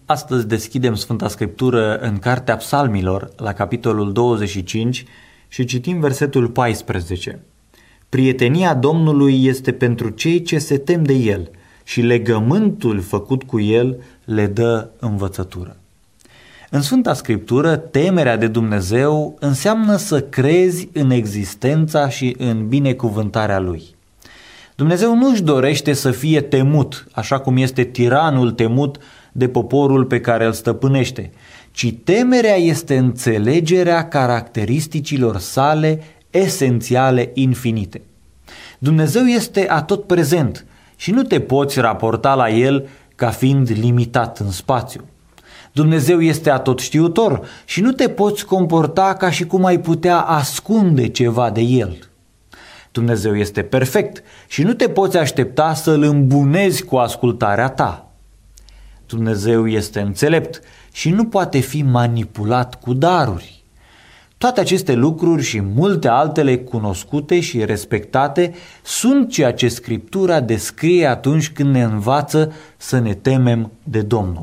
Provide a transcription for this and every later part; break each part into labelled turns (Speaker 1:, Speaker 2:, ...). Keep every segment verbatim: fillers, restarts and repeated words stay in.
Speaker 1: Astăzi deschidem Sfânta Scriptură în Cartea Psalmilor, la capitolul douăzeci și cinci și citim versetul paisprezece. Prietenia Domnului este pentru cei ce se tem de El și legământul făcut cu El le dă învățătură. În Sfânta Scriptură, temerea de Dumnezeu înseamnă să crezi în existența și în binecuvântarea Lui. Dumnezeu nu își dorește să fie temut, așa cum este tiranul temut de poporul pe care îl stăpânește, ci temerea este înțelegerea caracteristicilor sale esențiale infinite. Dumnezeu este atotprezent și nu te poți raporta la El ca fiind limitat în spațiu. Dumnezeu este atotștiutor și nu te poți comporta ca și cum ai putea ascunde ceva de El. Dumnezeu este perfect și nu te poți aștepta să-L îmbunezi cu ascultarea ta. Dumnezeu este înțelept și nu poate fi manipulat cu daruri. Toate aceste lucruri și multe altele cunoscute și respectate sunt ceea ce Scriptura descrie atunci când ne învață să ne temem de Domnul.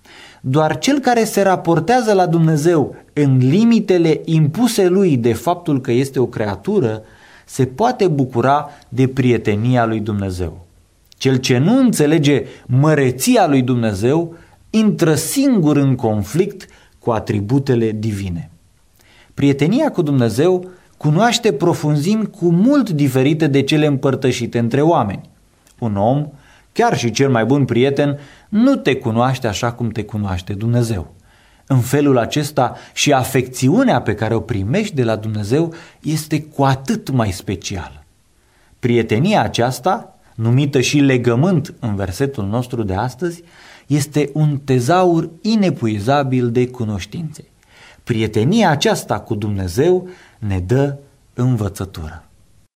Speaker 1: Doar cel care se raportează la Dumnezeu în limitele impuse lui de faptul că este o creatură se poate bucura de prietenia lui Dumnezeu. Cel ce nu înțelege măreția lui Dumnezeu intră singur în conflict cu atributele divine. Prietenia cu Dumnezeu cunoaște profunzimi cu mult diferite de cele împărtășite între oameni. Un om, chiar și cel mai bun prieten, nu te cunoaște așa cum te cunoaște Dumnezeu. În felul acesta și afecțiunea pe care o primești de la Dumnezeu este cu atât mai specială. Prietenia aceasta, numită și legământ în versetul nostru de astăzi, este un tezaur inepuizabil de cunoștințe. Prietenia aceasta cu Dumnezeu ne dă învățătură.